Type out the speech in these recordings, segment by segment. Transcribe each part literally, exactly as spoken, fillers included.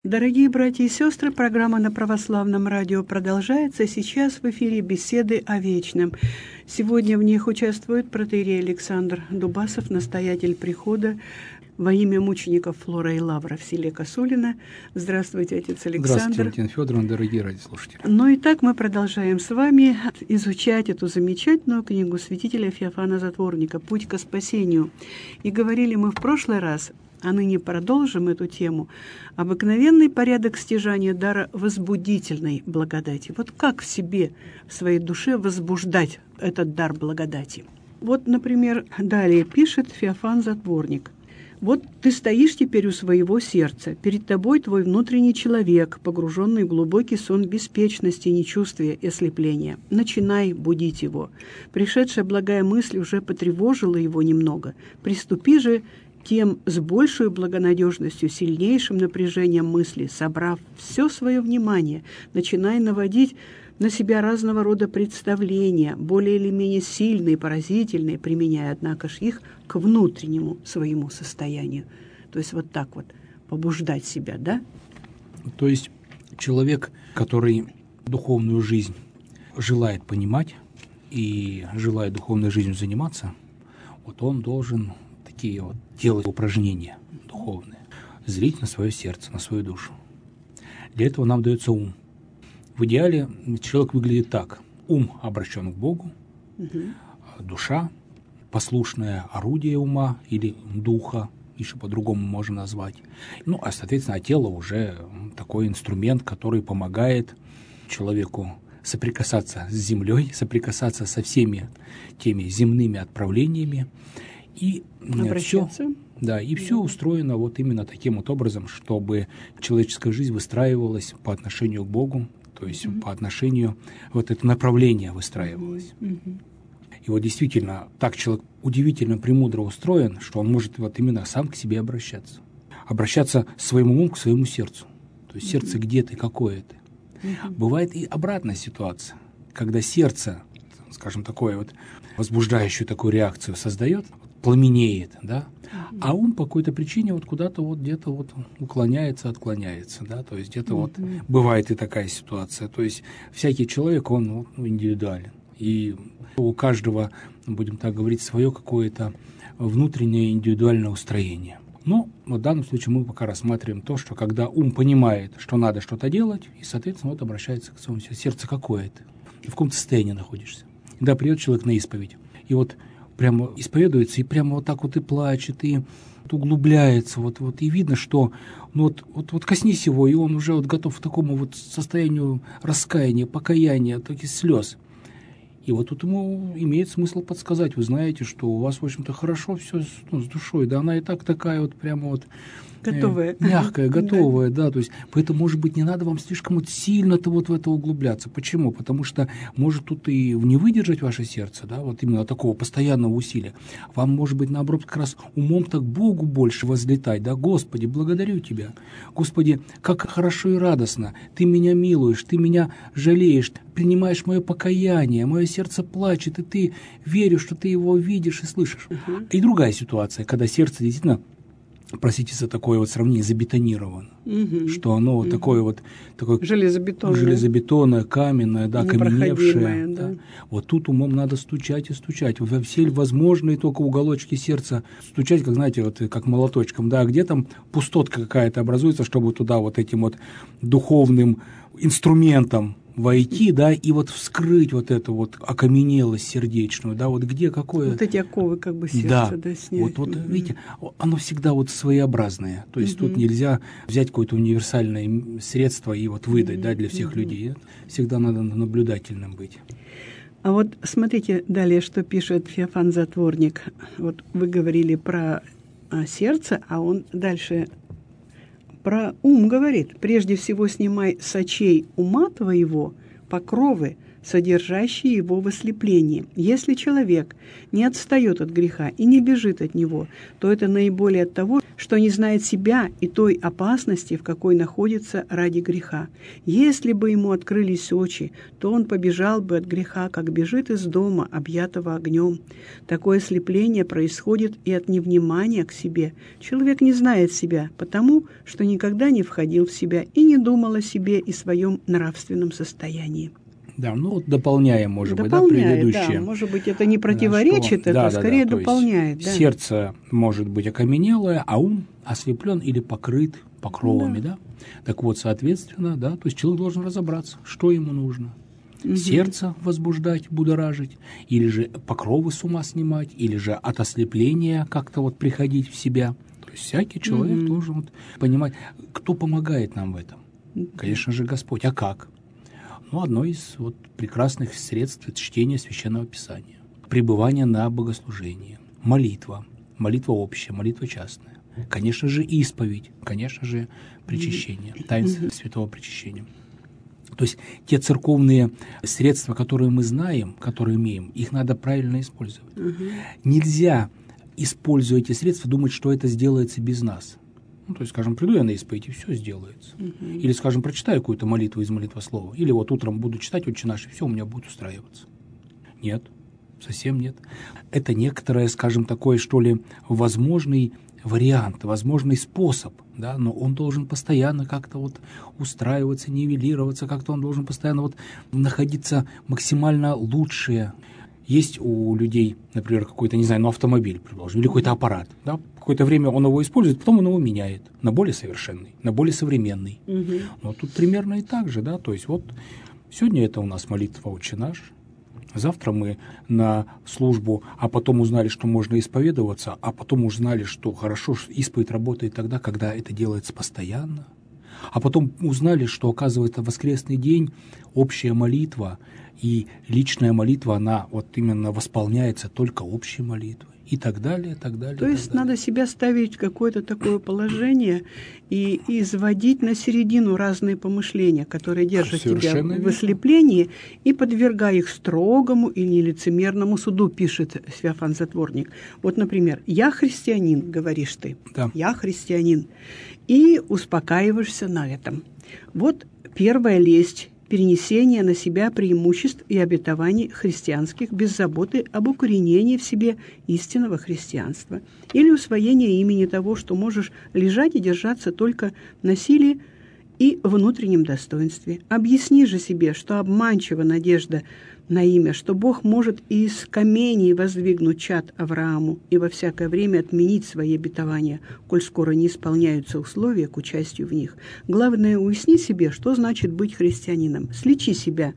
Дорогие братья и сестры, программа на Православном радио продолжается. Сейчас в эфире беседы о вечном. Сегодня в них участвует протоиерей Александр Дубасов, настоятель прихода во имя мучеников Флора и Лавра в селе Косулино. Здравствуйте, отец Александр. Здравствуйте, Валентина Федоровна, дорогие радиослушатели. Ну и так мы продолжаем с вами изучать эту замечательную книгу святителя Феофана Затворника «Путь ко спасению». И говорили мы в прошлый раз, а ныне продолжим эту тему, обыкновенный порядок стяжания дара возбудительной благодати. Вот как в себе, в своей душе возбуждать этот дар благодати? Вот, например, далее пишет Феофан Затворник. «Вот ты стоишь теперь у своего сердца, перед тобой твой внутренний человек, погруженный в глубокий сон беспечности, нечувствия и ослепления. Начинай будить его. Пришедшая благая мысль уже потревожила его немного. Приступи же тем с большей благонадежностью, сильнейшим напряжением мысли, собрав все свое внимание, начинай наводить на себя разного рода представления, более или менее сильные, поразительные, применяя, однако ж, их к внутреннему своему состоянию». То есть вот так вот побуждать себя, да? То есть человек, который духовную жизнь желает понимать и желает духовной жизнью заниматься, вот он должен такие вот делать упражнения духовные, зрить на свое сердце, на свою душу. Для этого нам дается ум. В идеале человек выглядит так. Ум обращен к Богу, угу. Душа, послушное орудие ума или духа, еще по-другому можно назвать. Ну, а, соответственно, тело уже такой инструмент, который помогает человеку соприкасаться с землей, соприкасаться со всеми теми земными отправлениями. И все, да, и все устроено вот именно таким вот образом, чтобы человеческая жизнь выстраивалась по отношению к Богу, то есть mm-hmm. по отношению, вот это направление выстраивалось. Mm-hmm. И вот действительно, так человек удивительно премудро устроен, что он может вот именно сам к себе обращаться. Обращаться своим умом к своему сердцу. То есть mm-hmm. сердце где ты, какое ты. Mm-hmm. Бывает и обратная ситуация, когда сердце, скажем, такое вот возбуждающую такую реакцию создает, пламенеет, да, mm-hmm. а ум по какой-то причине вот куда-то вот где-то вот уклоняется, отклоняется, да, то есть где-то mm-hmm. вот бывает и такая ситуация, то есть всякий человек, он ну, индивидуален, и у каждого, будем так говорить, свое какое-то внутреннее индивидуальное устроение. Но в данном случае мы пока рассматриваем то, что когда ум понимает, что надо что-то делать, и, соответственно, вот обращается к своему сердцу. Сердце какое ты? И в каком состоянии находишься? Когда придет человек на исповедь, и вот прямо исповедуется, и прямо вот так вот и плачет, и вот углубляется, вот, вот, и видно, что ну вот, вот, вот коснись его, и он уже вот готов к такому вот состоянию раскаяния, покаяния, таких слез. И вот тут ему имеет смысл подсказать, вы знаете, что у вас, в общем-то, хорошо все с, ну, с душой, да, она и так такая вот прямо вот готовая. Э, мягкая, готовая, да. да, то есть, поэтому, может быть, не надо вам слишком вот сильно-то вот в это углубляться. Почему? Потому что может тут и не выдержать ваше сердце, да, вот именно такого постоянного усилия. Вам, может быть, наоборот, как раз умом так Богу больше возлетать, да, Господи, благодарю Тебя, Господи, как хорошо и радостно, Ты меня милуешь, Ты меня жалеешь, принимаешь мое покаяние, мое сердце плачет, и Ты веришь, что Ты его видишь и слышишь. Uh-huh. И другая ситуация, когда сердце действительно, простите за такое вот сравнение, забетонировано, угу. что оно вот угу. такое вот такое железобетонное, железобетонное, каменное, да, каменевшее. Да. Да. Вот тут умом надо стучать и стучать, во все возможные только уголочки сердца стучать, как, знаете, вот как молоточком, да, где там пустотка какая-то образуется, чтобы туда вот этим вот духовным инструментом войти, да, и вот вскрыть вот эту вот окаменелость сердечную, да, вот где какое... Вот эти оковы как бы сердца, да, да, снять. Вот, вот mm-hmm. видите, оно всегда вот своеобразное, то есть mm-hmm. тут нельзя взять какое-то универсальное средство и вот выдать, mm-hmm. да, для всех mm-hmm. людей. Всегда надо наблюдательным быть. А вот смотрите далее, что пишет Феофан Затворник. Вот вы говорили про а, сердце, а он дальше... Про ум говорит: прежде всего снимай с очей ума твоего покровы, содержащие его в ослеплении. Если человек не отстает от греха и не бежит от него, то это наиболее от того, что не знает себя и той опасности, в какой находится ради греха. Если бы ему открылись очи, то он побежал бы от греха, как бежит из дома, объятого огнем. Такое ослепление происходит и от невнимания к себе. Человек не знает себя, потому что никогда не входил в себя и не думал о себе и своем нравственном состоянии. Да, ну вот дополняем, может дополняет, быть, да, предыдущее. Да, может быть, это не противоречит, что, это да, скорее да, да, дополняет. Да. Сердце может быть окаменелое, а ум ослеплен или покрыт покровами, да. да? Так вот, соответственно, да, то есть человек должен разобраться, что ему нужно. Угу. Сердце возбуждать, будоражить, или же покровы с ума снимать, или же от ослепления как-то вот приходить в себя. То есть всякий человек угу. должен вот понимать, кто помогает нам в этом. Конечно же, Господь. А как? Ну, одно из вот прекрасных средств – это чтение Священного Писания, пребывание на богослужении, молитва, молитва общая, молитва частная, конечно же, исповедь, конечно же, причащение, таинство святого причащения. То есть те церковные средства, которые мы знаем, которые имеем, их надо правильно использовать. Нельзя, используя эти средства, думать, что это сделается без нас. Ну, то есть, скажем, приду я на исповедь, и все сделается. Uh-huh. Или, скажем, прочитаю какую-то молитву из молитвослова. Или вот утром буду читать «Отче наш», и все у меня будет устраиваться. Нет, совсем нет. Это некоторое, скажем, такой, что ли, возможный вариант, возможный способ, да, но он должен постоянно как-то вот устраиваться, нивелироваться, как-то он должен постоянно вот находиться максимально лучшее. Есть у людей, например, какой-то, не знаю, ну, автомобиль, предположим, или какой-то аппарат, да, какое-то время он его использует, потом он его меняет на более совершенный, на более современный. Угу. Но тут примерно и так же, да, то есть вот сегодня это у нас молитва «Отче наш», завтра мы на службу, а потом узнали, что можно исповедоваться, а потом узнали, что хорошо, что исповедь работает тогда, когда это делается постоянно, а потом узнали, что, оказывается, воскресный день, общая молитва и личная молитва, она вот именно восполняется только общей молитвой. И так далее, и так далее. То есть далее. надо себя ставить в какое-то такое положение и изводить на середину разные помышления, которые держат тебя в ослеплении, и подвергая их строгому и нелицемерному суду, пишет Феофан Затворник. Вот, например, «Я христианин», говоришь ты, да. «Я христианин», и успокаиваешься на этом. Вот первая лесть, перенесение на себя преимуществ и обетований христианских без заботы об укоренении в себе истинного христианства или усвоение имени того, что можешь лежать и держаться только на силе и внутреннем достоинстве. Объясни же себе, что обманчива надежда на имя, что Бог может из камней воздвигнуть чад Аврааму и во всякое время отменить свои обетования, коль скоро не исполняются условия к участию в них. Главное, уясни себе, что значит быть христианином. Сличи себя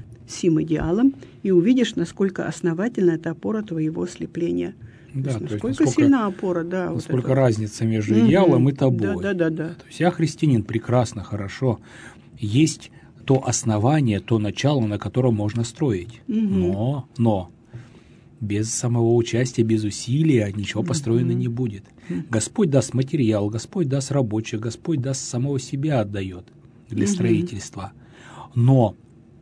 сим идеалом и увидишь, насколько основательна эта опора твоего ослепления. Да, то есть, то есть насколько, насколько сильна опора, да. Насколько вот разница между идеалом угу. и тобой. Да, да, да, да. То есть я христианин, прекрасно, хорошо. Есть то основание, то начало, на котором можно строить. Угу. Но, но без самого участия, без усилия ничего построено угу. не будет. Угу. Господь даст материал, Господь даст рабочих, Господь даст самого себя отдает для угу. строительства. Но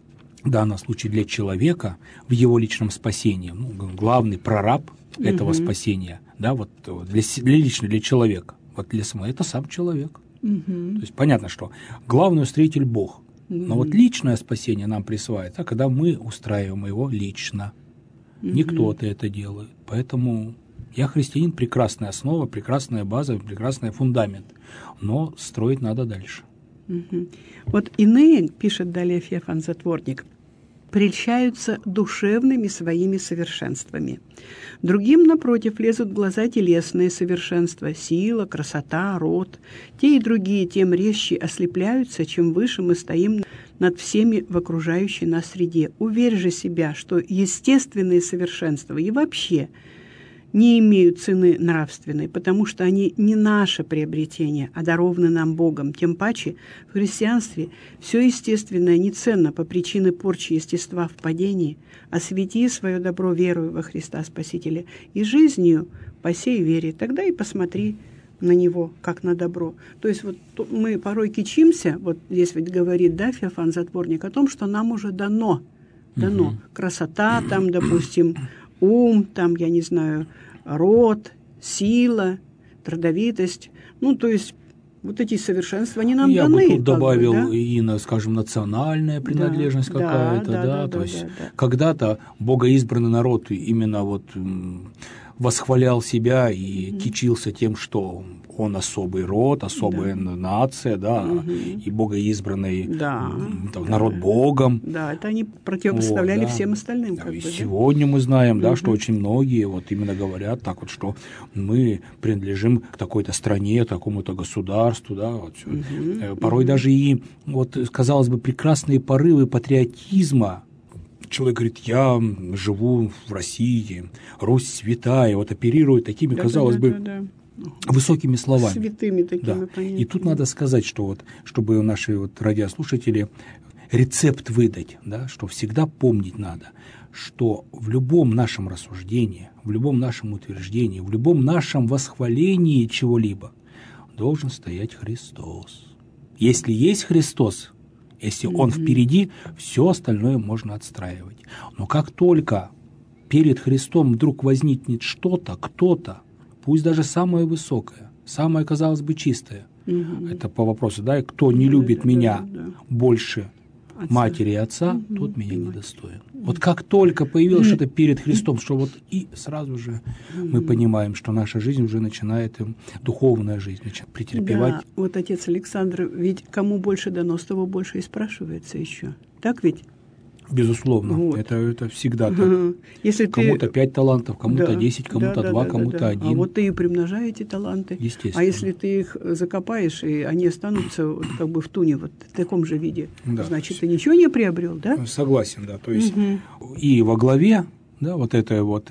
в данном случае для человека в его личном спасении, ну, главный прораб угу. этого спасения, да, вот для, для лично для человека, вот для самого, это сам человек. Угу. То есть понятно, что главный устроитель Бог. Но mm-hmm. вот личное спасение нам присваивается, когда мы устраиваем его лично. Mm-hmm. Не кто-то это делает. Поэтому я христианин, прекрасная основа, прекрасная база, прекрасный фундамент. Но строить надо дальше. Mm-hmm. Вот иные, пишет далее Феофан Затворник, прельщаются душевными своими совершенствами. Другим, напротив, лезут в глаза телесные совершенства, сила, красота, род. Те и другие тем резче ослепляются, чем выше мы стоим над всеми в окружающей нас среде. Уверь же себя, что естественные совершенства и вообще не имеют цены нравственной, потому что они не наше приобретение, а дарованы нам Богом. Тем паче в христианстве все естественное не ценно по причине порчи естества в падении. Освети свое добро верою во Христа Спасителя и жизнью посей вере, тогда и посмотри на него, как на добро. То есть вот мы порой кичимся, вот здесь ведь говорит, да, Феофан Затворник, о том, что нам уже дано дано. Угу. Красота, там, допустим, ум, там, я не знаю, род, сила, трудовитость. Ну, то есть вот эти совершенства, они нам я даны. Я бы тут добавил бы, да? и, на, скажем, национальная принадлежность да, какая-то, да, да, да, то да, есть да, да. когда-то богоизбранный народ именно вот восхвалял себя и mm-hmm. кичился тем, что он особый род, особая да. нация, да, mm-hmm. и богоизбранный да, там, да. народ Богом. Да, это они противопоставляли вот, да. всем остальным. Да, как и бы, сегодня да? мы знаем, да, mm-hmm. что очень многие вот именно говорят так вот, что мы принадлежим к такой-то стране, такому-то государству, да, вот всё. Mm-hmm. Порой mm-hmm. даже и, вот, казалось бы, прекрасные порывы патриотизма. Человек говорит, я живу в России, Русь святая, вот оперирует такими, да, казалось да, бы, да, да. высокими словами. Святыми такими да. понятиями. И тут надо сказать, что вот, чтобы наши вот радиослушатели рецепт выдать, да, что всегда помнить надо, что в любом нашем рассуждении, в любом нашем утверждении, в любом нашем восхвалении чего-либо должен стоять Христос. Если есть Христос, если Он mm-hmm. впереди, все остальное можно отстраивать. Но как только перед Христом вдруг возникнет что-то, кто-то, пусть даже самое высокое, самое, казалось бы, чистое, mm-hmm. это по вопросу, да, кто не mm-hmm. любит mm-hmm. меня mm-hmm. больше отца. матери и отца, mm-hmm. тот меня mm-hmm. недостоин. Mm-hmm. Вот как только появилось mm-hmm. что-то перед Христом, что вот и сразу же mm-hmm. мы понимаем, что наша жизнь уже начинает, духовная жизнь начинает претерпевать. Да, вот отец Александр, ведь кому больше дано, с того больше и спрашивается еще. Так ведь? Безусловно, вот. это, это всегда так. Ага. Если кому-то ты... пять талантов, кому-то да, десять, кому-то да, два, да, кому-то да, да. один. А вот ты и примножай эти таланты. Естественно. А если ты их закопаешь, и они останутся вот как бы в туне, вот в таком же виде, да. значит, ты ничего не приобрел, да? Согласен, да. То есть угу. и во главе, да, вот это вот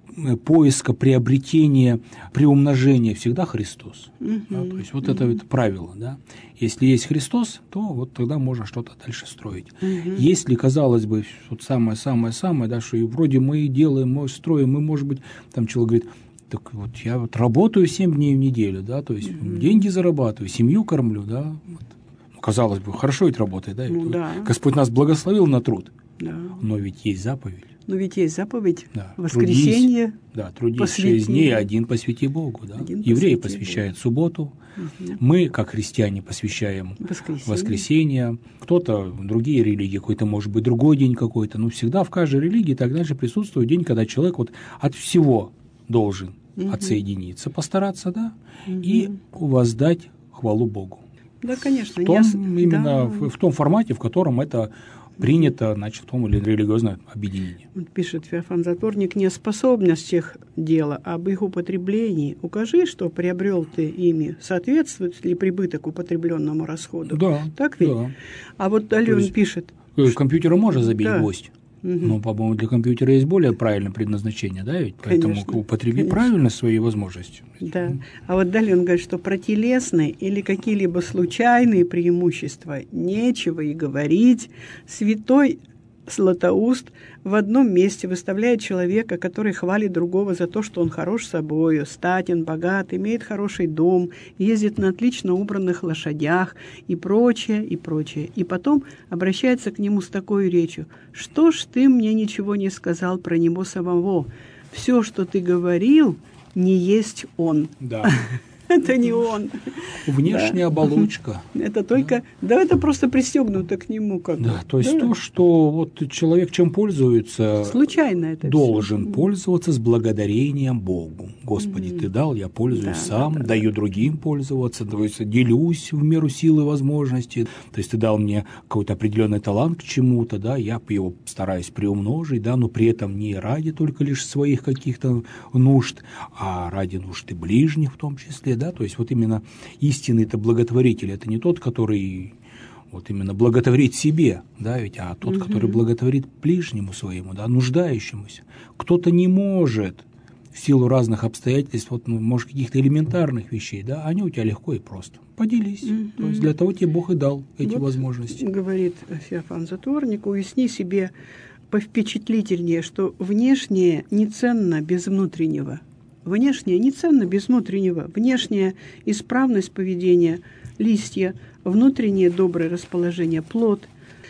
поиска, приобретения, приумножения всегда Христос. Uh-huh. Да, то есть вот uh-huh. это, это правило. Да? Если есть Христос, то вот тогда можно что-то дальше строить. Uh-huh. Если, казалось бы, вот самое-самое-самое, да, что и вроде мы делаем, мы строим, мы, может быть, там человек говорит, так вот я вот работаю семь дней в неделю, да, то есть uh-huh. деньги зарабатываю, семью кормлю, да. Вот. Ну, казалось бы, хорошо ведь работает, да? Ну, вот да. Господь нас благословил на труд, да. но ведь есть заповедь. Но ведь есть заповедь, да. воскресенье. Трудись, да, трудись шесть дней, один посвяти Богу. Да? Евреи посвящают Богу. Субботу, угу. мы, как христиане, посвящаем воскресенье. воскресенье. Кто-то, другие религии, какой-то, может быть, другой день какой-то, но всегда в каждой религии так дальше присутствует день, когда человек вот от всего должен угу. отсоединиться, постараться, да, угу. и воздать хвалу Богу. Да, конечно. В том, не... именно да. в, в том формате, в котором это принято, значит, в том или религиозном объединении. Пишет Феофан Затворник, не о способностях дела, а об их употреблении. Укажи, что приобрел ты ими, соответствует ли прибыток употребленному расходу. Да. Так ведь? Да. А вот Ален пишет... Компьютеру можно забить да. гвоздь. Угу. Но, по-моему, для компьютера есть более правильное предназначение, да, ведь? Поэтому конечно, употреби конечно. правильно свои возможности. Да. А вот далее он говорит, что про телесные или какие-либо случайные преимущества нечего и говорить. Святой Златоуст в одном месте выставляет человека, который хвалит другого за то, что он хорош собою, статен, богат, имеет хороший дом, ездит на отлично убранных лошадях и прочее, и прочее. И потом обращается к нему с такой речью: «Что ж ты мне ничего не сказал про него самого? Все, что ты говорил, не есть он». Да. Это не он. Внешняя да. оболочка. Это только, да. да, это просто пристегнуто к нему как Да, бы. То есть да. то, что вот человек чем пользуется, случайно это должен все. пользоваться с благодарением Богу. Господи, mm-hmm. ты дал, я пользуюсь да, сам, да, даю да. другим пользоваться, то есть делюсь в меру силы и возможностей. То есть ты дал мне какой-то определенный талант к чему-то, да, я его стараюсь приумножить, да, но при этом не ради только лишь своих каких-то нужд, а ради нужд и ближних в том числе. Да? То есть вот именно истинный-то благотворитель – это не тот, который вот именно благотворит себе, да, ведь, а тот, угу. который благотворит ближнему своему, да, нуждающемуся. Кто-то не может в силу разных обстоятельств, вот, ну, может, каких-то элементарных вещей, да, они у тебя легко и просто. Поделись. Угу. То есть для того тебе Бог и дал эти вот возможности. Говорит Феофан Затворник, уясни себе повпечатлительнее, что внешнее не ценно без внутреннего. Внешнее не ценно без внутреннего. Внешняя исправность поведения – листья, внутреннее доброе расположение – плод.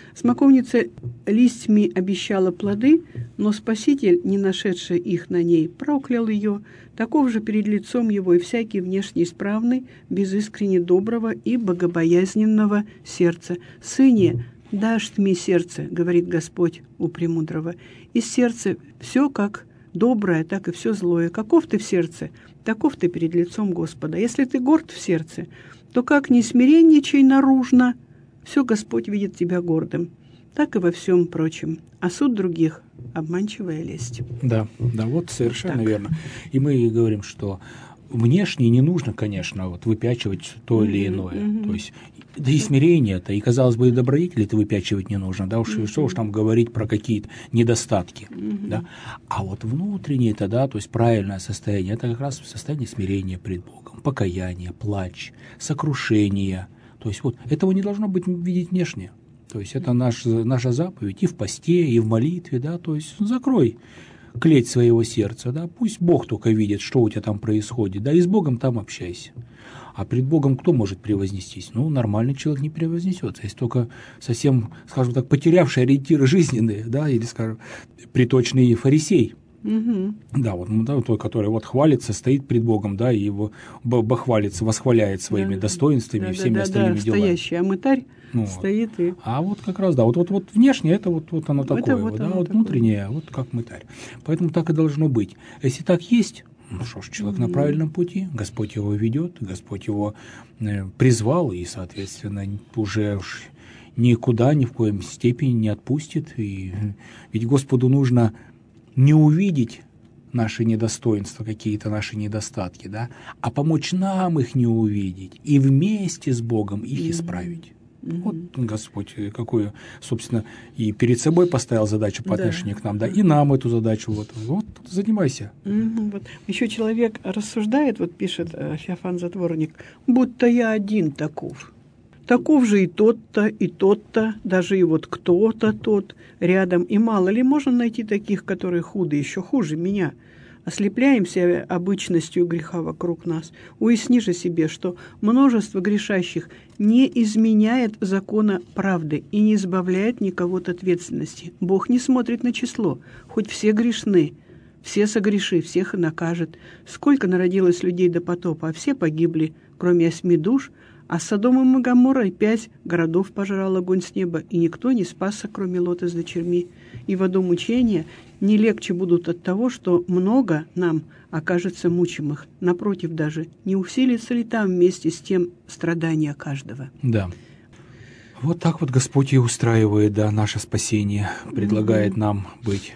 Смоковница листьми обещала плоды, но Спаситель, не нашедший их на ней, проклял ее. Таков же перед лицом его и всякий внешне исправный, без искренне доброго и богобоязненного сердца. «Сыне, дашь мне сердце, — говорит Господь у премудрого, — из сердца все как доброе, так и все злое. Каков ты в сердце, таков ты перед лицом Господа. Если ты горд в сердце, то как не смиренничай наружно, все Господь видит тебя гордым, так и во всем прочем. А суд других — обманчивая лесть». Да, да, вот совершенно так. верно. И мы говорим, что внешне не нужно, конечно, вот выпячивать то или иное. Mm-hmm. То есть, да и смирение-то, и, казалось бы, и добродетели-то выпячивать не нужно, да, уж mm-hmm. что уж там говорить про какие-то недостатки, mm-hmm. да. А вот внутреннее-то, да, то есть правильное состояние, это как раз состояние смирения пред Богом, покаяние, плач, сокрушение. То есть вот этого не должно быть видеть внешне. То есть это наш, наша заповедь и в посте, и в молитве, да, то есть закрой клеть своего сердца, да, пусть Бог только видит, что у тебя там происходит, да, и с Богом там общайся. А пред Богом кто может превознестись? Ну, нормальный человек не превознесется, если только совсем, скажем так, потерявший ориентиры жизненные, да, или, скажем, приточный фарисей. Угу. Да, вот да, тот, который вот хвалится, стоит пред Богом, да, и его бахвалится, восхваляет своими да, достоинствами да, и всеми да, остальными да, делами. Стоящий, а мытарь ну, стоит и... А вот как раз, да, вот, вот, вот внешне это вот, вот оно такое, вот, да, вот такое. Внутреннее, вот как мытарь. Поэтому так и должно быть. Если так есть, ну что ж, человек mm-hmm. на правильном пути, Господь его ведет, Господь его э, призвал, и, соответственно, уже уж никуда, ни в коем степени не отпустит. И, ведь Господу нужно не увидеть наши недостоинства, какие-то наши недостатки, да, а помочь нам их не увидеть и вместе с Богом их mm-hmm. исправить. Mm-hmm. Вот Господь какую, собственно, и перед собой поставил задачу по отношению да. к нам, да, и нам эту задачу, вот, вот занимайся. Mm-hmm. Вот. Еще человек рассуждает, вот пишет Феофан Затворник, будто я один таков. Таков же и тот-то, и тот-то, даже и вот кто-то тот рядом. И мало ли можно найти таких, которые худые, еще хуже меня. Ослепляемся обычностью греха вокруг нас. Уясни же себе, что множество грешащих не изменяет закона правды и не избавляет никого от ответственности. Бог не смотрит на число, хоть все грешны. Все согреши, всех и накажет. Сколько народилось людей до потопа, а все погибли, кроме осьми душ, а с Содомом и Гоморрой пять городов пожрал огонь с неба, и никто не спасся, кроме Лота с дочерьми. И в аду мучения не легче будут от того, что много нам окажется мучимых. Напротив даже, не усилится ли там вместе с тем страдания каждого? Да. Вот так вот Господь и устраивает, да, наше спасение, предлагает угу. нам быть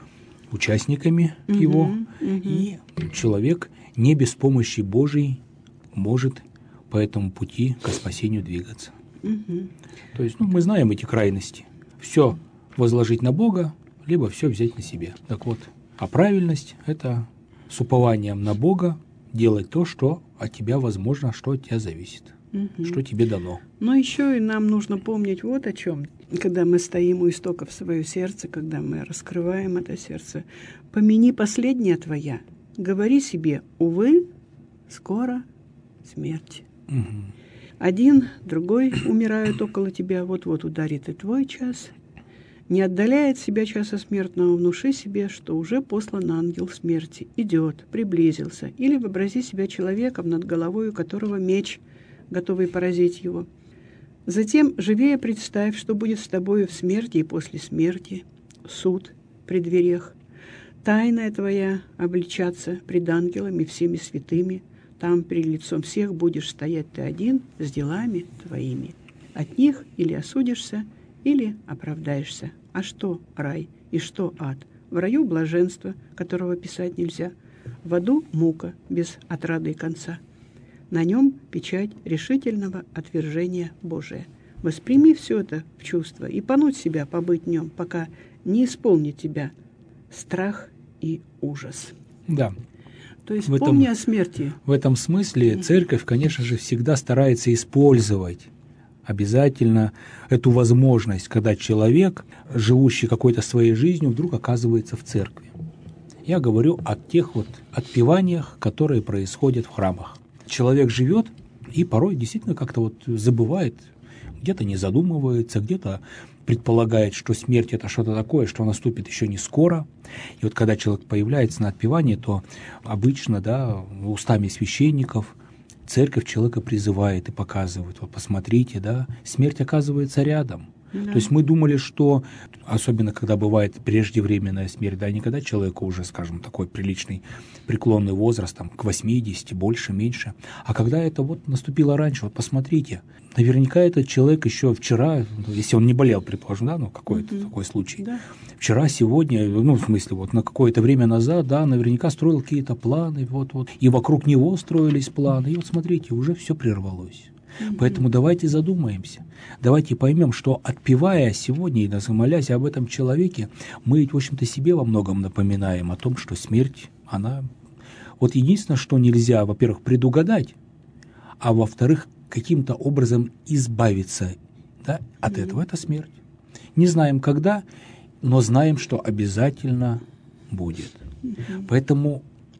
участниками угу, его, угу. и человек не без помощи Божией может по этому пути к спасению двигаться. Угу. То есть, ну, мы знаем эти крайности. Все возложить на Бога, либо все взять на себя. Так вот, а правильность – это с упованием на Бога делать то, что от тебя возможно, что от тебя зависит, угу. что тебе дано. Но еще и нам нужно помнить вот о чем. Когда мы стоим у истоков своего сердца, когда мы раскрываем это сердце, помяни последнее твоя, говори себе, увы, скоро смерть. Угу. Один, другой умирают около тебя, вот-вот ударит и твой час. Не отдаляет себя часа смертного, внуши себе, что уже послан ангел смерти, идет, приблизился, или вообрази себя человеком, над головой у которого меч, готовый поразить его. Затем живее представь, что будет с тобою в смерти и после смерти, суд при дверях. Тайная твоя обличаться пред ангелами всеми святыми, там перед лицом всех будешь стоять ты один с делами твоими. От них или осудишься, или оправдаешься. А что рай и что ад? В раю блаженство, которого писать нельзя. В аду мука без отрады и конца. На нем печать решительного отвержения Божия. Восприми все это в чувство и понудь себя побыть в нем, пока не исполнит тебя страх и ужас. Да. То есть в помни этом, о смерти. В этом смысле церковь, конечно же, всегда старается использовать обязательно эту возможность, когда человек, живущий какой-то своей жизнью, вдруг оказывается в церкви. Я говорю о тех вот отпеваниях, которые происходят в храмах. Человек живет и порой действительно как-то вот забывает где-то не задумывается, где-то предполагает, что смерть – это что-то такое, что наступит еще не скоро. И вот когда человек появляется на отпевании, то обычно, да, устами священников церковь человека призывает и показывает: вот посмотрите, да, смерть оказывается рядом. Да. То есть мы думали, что, особенно когда бывает преждевременная смерть, да, не когда человеку уже, скажем, такой приличный преклонный возраст, там, к восьмидесяти, больше, меньше, а когда это вот наступило раньше, вот посмотрите, наверняка этот человек еще вчера, если он не болел, предположим, да, ну, какой-то mm-hmm. такой случай, да. Вчера, сегодня, ну, в смысле, вот на какое-то время назад, да, наверняка строил какие-то планы, вот-вот, и вокруг него строились планы, и вот смотрите, уже все прервалось. Mm-hmm. Поэтому давайте задумаемся, давайте поймем, что, отпевая сегодня и молясь об этом человеке, мы, в общем-то, себе во многом напоминаем о том, что смерть, она... Вот единственное, что нельзя, во-первых, предугадать, а во-вторых, каким-то образом избавиться, да, от mm-hmm. этого, это смерть. Не знаем, когда, но знаем, что обязательно будет. Mm-hmm. Поэтому,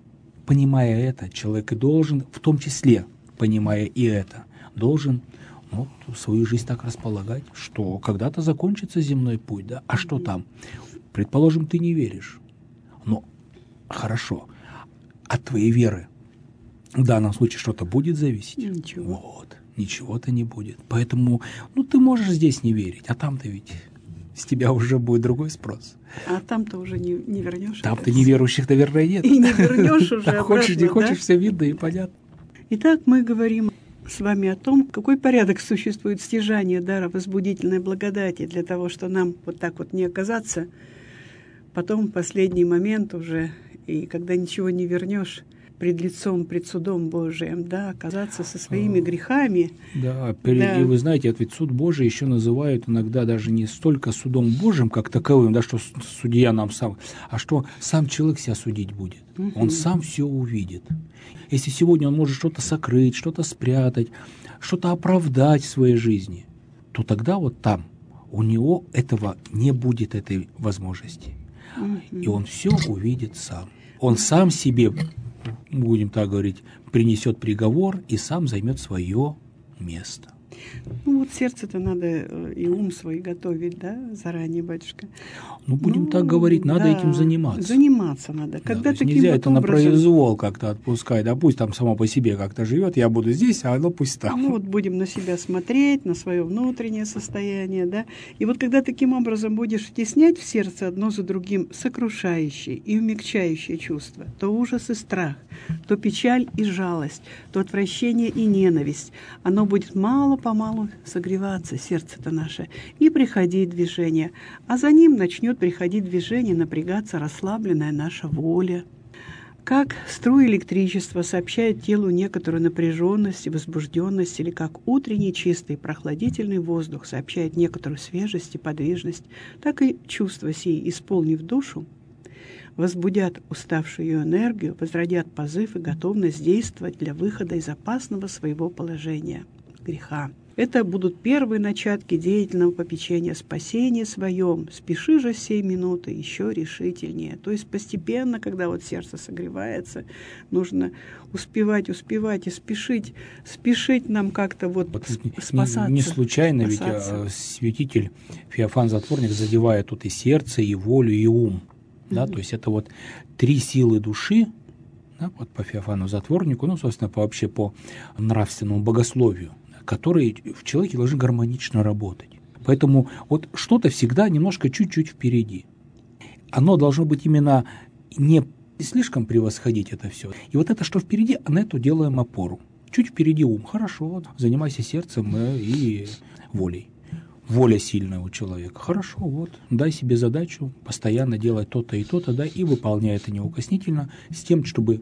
понимая это, человек и должен, в том числе, понимая и это, должен, ну, свою жизнь так располагать, что когда-то закончится земной путь, да, а что там? Предположим, ты не веришь. Но хорошо, от твоей веры в данном случае что-то будет зависеть? Ничего. Вот, ничего-то не будет. Поэтому, ну, ты можешь здесь не верить, а там-то ведь с тебя уже будет другой спрос. А там-то уже не, не вернешь. Там-то неверующих, наверное, нет. И не вернешь уже обратно, хочешь, не хочешь, да? все видно и понятно. Итак, мы говорим с вами о том, какой порядок существует стяжания дара возбудительной благодати для того, что нам вот так вот не оказаться потом в последний момент уже, и когда ничего не вернешь, пред лицом, пред судом Божиим, да, оказаться со своими грехами. Да, да. И вы знаете, ведь суд Божий еще называют иногда даже не столько судом Божьим, как таковым, да, что судья нам сам, а что сам человек себя судить будет. Угу. Он сам все увидит. Если сегодня он может что-то сокрыть, что-то спрятать, что-то оправдать в своей жизни, то тогда вот там у него этого не будет, этой возможности. Угу. И он все увидит сам. Он сам себе, будем так говорить, принесет приговор и сам займет свое место. Ну вот сердце-то надо и ум свой готовить, да, заранее, батюшка. Ну, будем ну, так говорить, надо да, этим заниматься. Заниматься надо. Когда да, таким нельзя вот это образом... на произвол как-то отпускать, да, пусть там само по себе как-то живет, я буду здесь, а оно пусть там. Ну вот будем на себя смотреть, на свое внутреннее состояние, да. И вот когда таким образом будешь втеснять в сердце одно за другим сокрушающие и умягчающие чувства, то ужас и страх, то печаль и жалость, то отвращение и ненависть, оно будет мало-помалу согреваться, сердце-то наше, и приходить движение, а за ним начнет приходить движение, напрягаться расслабленная наша воля. Как струи электричества сообщают телу некоторую напряженность и возбужденность, или как утренний чистый прохладительный воздух сообщает некоторую свежесть и подвижность, так и чувства сии, исполнив душу, возбудят уставшую ее энергию, возродят позыв и готовность действовать для выхода из опасного своего положения греха. Это будут первые начатки деятельного попечения спасения своем. Спеши же сей минуты еще решительнее. То есть постепенно, когда вот сердце согревается, нужно успевать, успевать и спешить, спешить нам как-то вот, вот спасаться. Не, не случайно спасаться. Ведь святитель Феофан Затворник задевает тут и сердце, и волю, и ум. Mm-hmm. Да? То есть это вот три силы души, да, вот по Феофану Затворнику, ну, собственно, по, вообще по нравственному богословию, которые в человеке должны гармонично работать. Поэтому вот что-то всегда немножко чуть-чуть впереди. Оно должно быть именно не слишком превосходить это все. И вот это, что впереди, на это делаем опору. Чуть впереди ум. Хорошо, занимайся сердцем и волей. Воля сильная у человека. Хорошо, вот, дай себе задачу постоянно делать то-то и то-то, да, и выполняй это неукоснительно, с тем, чтобы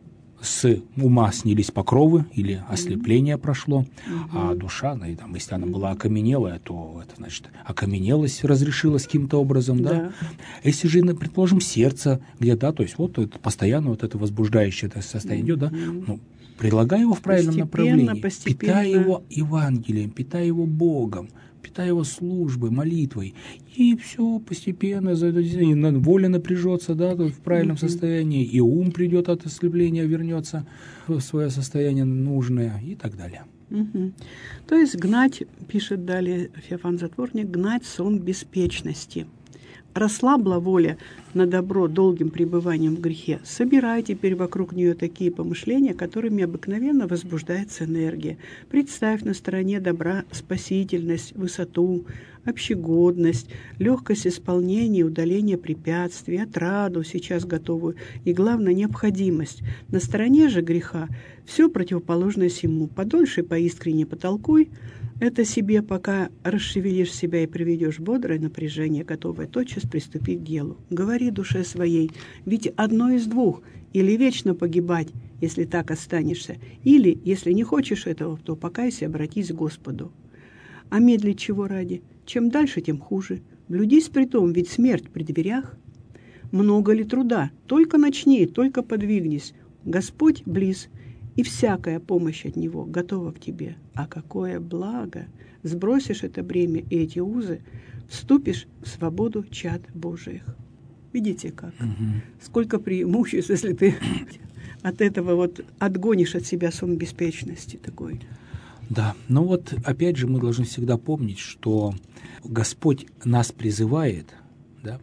с ума снялись покровы или ослепление прошло, mm-hmm. а душа, ну, и, там, если она была окаменелая, то это значит окаменелость разрешилась каким-то образом, да. да. Если же, предположим, сердце, где, да, то есть вот это постоянно вот это возбуждающее это состояние идет, mm-hmm. да, ну, предлагай его в правильном постепенно, направлении, постепенно. Питай его Евангелием, питай его Богом, питай его службой, молитвой, и все постепенно, и воля напряжется, да, в правильном mm-hmm. состоянии, и ум придет от ослепления, вернется в свое состояние нужное и так далее. Угу. То есть гнать, пишет далее Феофан Затворник, гнать сон беспечности. Расслабла воля на добро долгим пребыванием в грехе, собирай теперь вокруг нее такие помышления, которыми обыкновенно возбуждается энергия. Представь на стороне добра спасительность, высоту, общегодность, легкость исполнения, удаление препятствий, отраду, сейчас готовую, и, главное, необходимость. На стороне же греха все противоположное сему. Подольше поискренне потолкуй это себе, пока расшевелишь себя и приведешь бодрое напряжение, готовое тотчас приступить к делу. Говори душе своей, ведь одно из двух: или вечно погибать, если так останешься, или, если не хочешь этого, то покайся, обратись к Господу. А медлить чего ради? Чем дальше, тем хуже. Блюдись притом, ведь смерть при дверях. Много ли труда? Только начни, только подвигнись. Господь близ, и всякая помощь от Него готова к тебе. А какое благо! Сбросишь это бремя и эти узы, вступишь в свободу чад Божиих. Видите как? Угу. Сколько преимуществ, если ты от этого вот отгонишь от себя сон беспечности такой. Да, но вот опять же мы должны всегда помнить, что Господь нас призывает, да,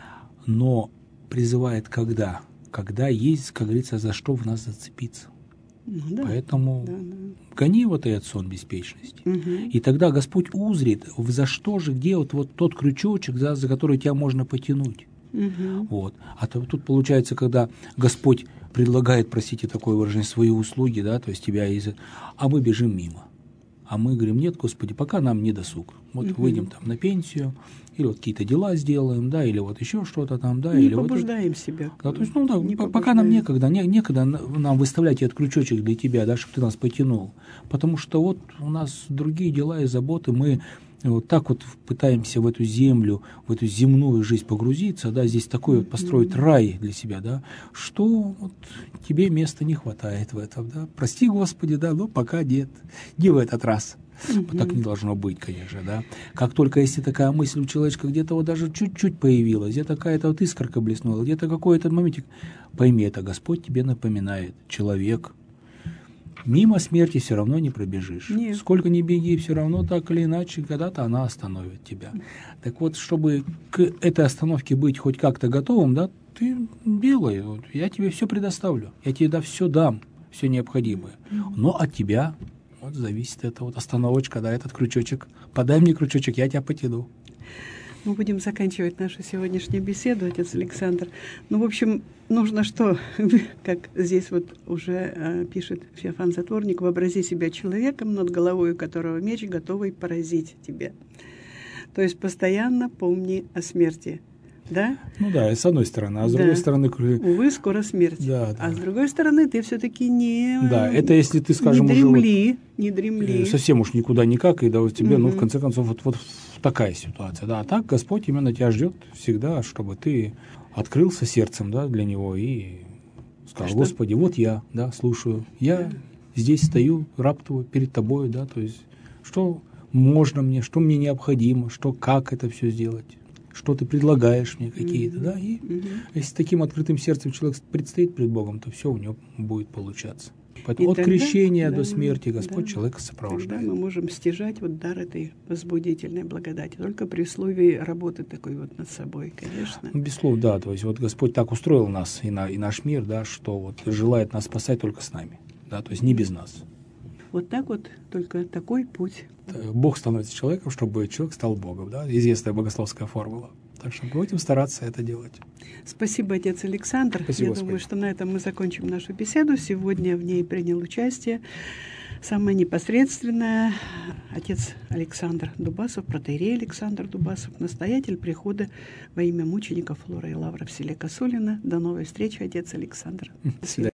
но призывает когда? Когда есть, как говорится, за что в нас зацепиться. Ну, да. Поэтому да, да. гони вот этот сон беспечности. Угу. И тогда Господь узрит, за что же, где вот, вот тот крючочек, за, за который тебя можно потянуть. Угу. Вот. А то, тут получается, когда Господь предлагает, простите такое выражение, свои услуги, да, то есть тебя из... а мы бежим мимо. А мы говорим, нет, Господи, пока нам не досуг. Вот угу. выйдем там на пенсию, или вот какие-то дела сделаем, да, или вот еще что-то там, да. Не или побуждаем вот, себя. Да, то есть, ну, да, по- пока нам некогда, не, некогда нам выставлять этот крючочек для тебя, да, чтобы ты нас потянул. Потому что вот у нас другие дела и заботы, мы вот так вот пытаемся в эту землю, в эту земную жизнь погрузиться, да, здесь такой вот построить рай для себя, да, что вот тебе места не хватает в этом, да. Прости, Господи, да, но пока нет, не в этот раз. Mm-hmm. Так не должно быть, конечно, да. Как только если такая мысль у человечка где-то вот даже чуть-чуть появилась, где-то какая-то вот искорка блеснула, где-то какой-то моментик, пойми, это Господь тебе напоминает, человек, мимо смерти все равно не пробежишь. Нет. Сколько ни беги, все равно так или иначе, когда-то она остановит тебя. Так вот, чтобы к этой остановке быть хоть как-то готовым, да, ты делай, вот, я тебе все предоставлю, я тебе да, все дам, все необходимое. Mm-hmm. Но от тебя вот зависит эта вот остановочка, да, этот крючочек. Подай мне крючочек, я тебя потяну. Мы будем заканчивать нашу сегодняшнюю беседу, отец Александр. Ну, в общем, нужно что, как здесь вот уже э, пишет Феофан Затворник, вообрази себя человеком, над головой у которого меч, готовый поразить тебя. То есть постоянно помни о смерти. Да? Ну да, и с одной стороны, а с да. другой стороны... Увы, скоро смерть. Да, да. А с другой стороны, ты все-таки не... Да, это если ты, скажем, не дремли, уже... Вот, не дремли. Совсем уж никуда никак, и да, вот тебе, угу. ну, в конце концов, вот, вот такая ситуация. Да, а так Господь именно тебя ждет всегда, чтобы ты открылся сердцем, да, для Него и сказал, что? Господи, вот я, да, слушаю. Я да. здесь стою, раб твой, перед тобой, да, то есть, что можно мне, что мне необходимо, что, как это все сделать. Что ты предлагаешь мне какие-то, mm-hmm. да, и mm-hmm. если с таким открытым сердцем человек предстоит пред Богом, то все у него будет получаться. Поэтому и от тогда, крещения да, до смерти Господь да, человека сопровождает. Тогда мы можем стяжать вот дар этой возбудительной благодати, только при условии работы такой вот над собой, конечно. Безусловно, да, то есть вот Господь так устроил нас и, на, и наш мир, да, что вот желает нас спасать только с нами, да, то есть не без нас. Вот так вот, только такой путь. Бог становится человеком, чтобы человек стал Богом, да, известная богословская формула. Так что будем стараться это делать. Спасибо, отец Александр. Спасибо, Я Господи. думаю, что на этом мы закончим нашу беседу. Сегодня в ней принял участие самое непосредственное отец Александр Дубасов, протоиерей Александр Дубасов, настоятель прихода во имя мучеников Флора и Лавра в селе Косулино. До новой встречи, отец Александр. До свидания.